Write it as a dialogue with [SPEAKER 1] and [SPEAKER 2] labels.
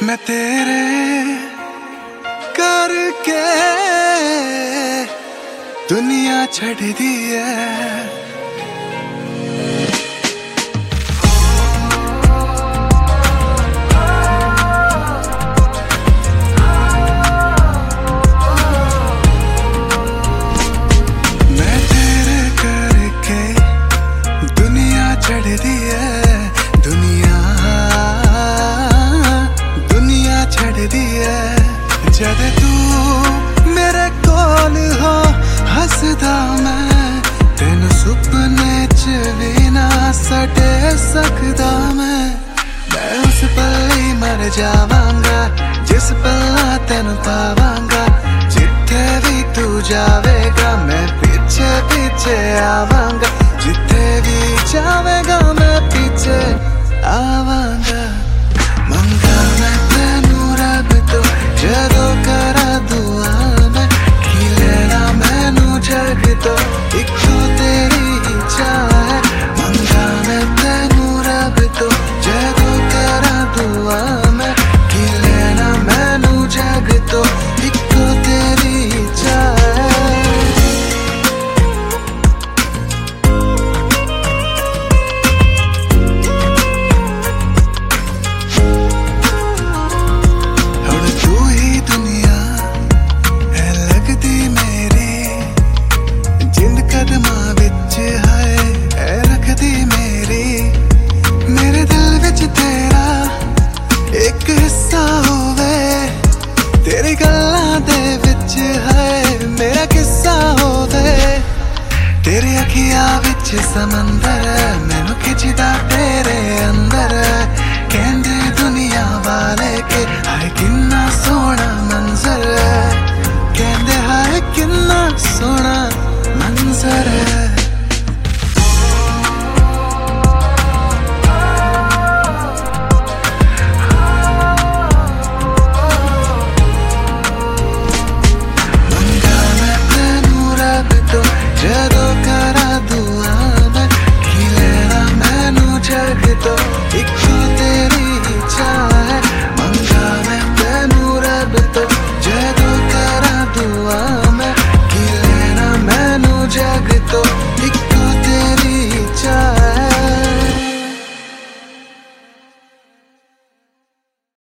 [SPEAKER 1] मैं तेरे करके दुनिया छड़ दी है। मैं तेरे करके दुनिया छड़ दी है, दुनिया छड़ दी है। जद तू मेरे कोल हो हसदा मैं तेन सुपने च भी ना सटे सकदा। मैं उस पल ही मर जावांगा जिस पल तेन पावांगा। जिथे भी तू जावेगा मैं पीछे पीछे आवांगा। जिथे भी जावेगा मैं पीछे आवांगा। मंगा मैं तेनू रब तो जदों करा दुआ मैं की लेना मैनू जग तो इक्को तेरी इच्छा है। मंगा मैं तेनू रब तो जदों करा दुआ मैं की लेना मैनू जग तो इक्को तेरी इच्छा है। तेरी गल्लां दे विच है मेरा किस्सा होवे। तेरी अखियां विच समंदर मैनू खिचदा पे